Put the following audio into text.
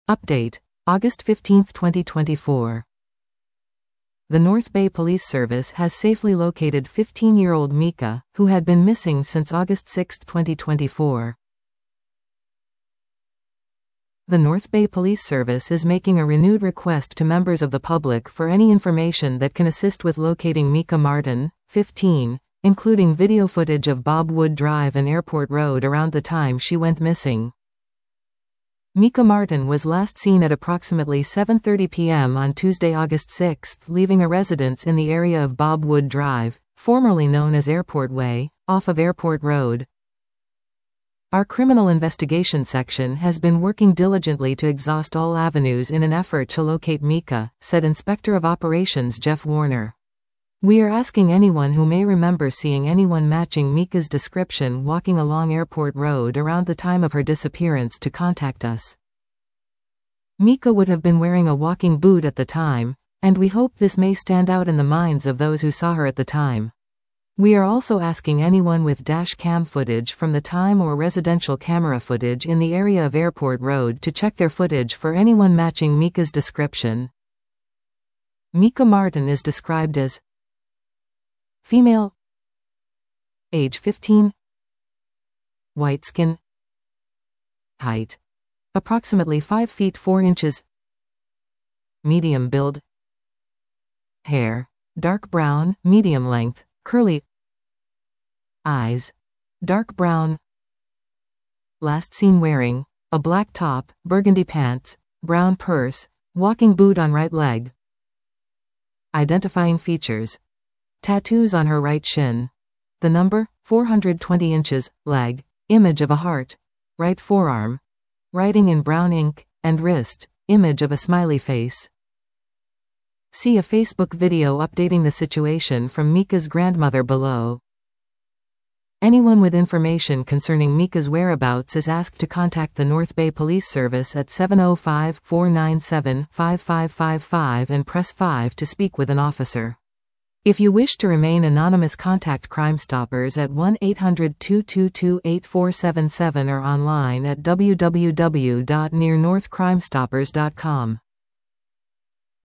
Update: August 15, 2024. The North Bay Police Service has safely located 15-year-old Mika, who had been missing since August 6, 2024. The North Bay Police Service is making a renewed request to members of the public for any information that can assist with locating Mika Martin, 15, including video footage of Bob Wood Drive and Airport Road around the time she went missing. Mika Martin was last seen at approximately 7:30 p.m. on Tuesday, August 6, leaving a residence in the area of Bob Wood Drive, formerly known as Airport Way, off of Airport Road. Our criminal investigation section has been working diligently to exhaust all avenues in an effort to locate Mika, said Inspector of Operations Jeff Warner. We are asking anyone who may remember seeing anyone matching Mika's description walking along Airport Road around the time of her disappearance to contact us. Mika would have been wearing a walking boot at the time, and we hope this may stand out in the minds of those who saw her at the time. We are also asking anyone with dash cam footage from the time or residential camera footage in the area of Airport Road to check their footage for anyone matching Mika's description. Mika Martin is described as female, age 15, white skin, height approximately 5 feet 4 inches, medium build, hair dark brown, medium length, curly, eyes dark brown, last seen wearing a black top, burgundy pants, brown purse, walking boot on right leg. Identifying features: tattoos on her right shin. The number, 420 inches, leg, image of a heart. Right forearm. Writing in brown ink, and wrist, image of a smiley face. See a Facebook video updating the situation from Mika's grandmother below. Anyone with information concerning Mika's whereabouts is asked to contact the North Bay Police Service at 705-497-5555 and press 5 to speak with an officer. If you wish to remain anonymous, contact Crime Stoppers at 1-800-222-8477 or online at www.nearnorthcrimestoppers.com.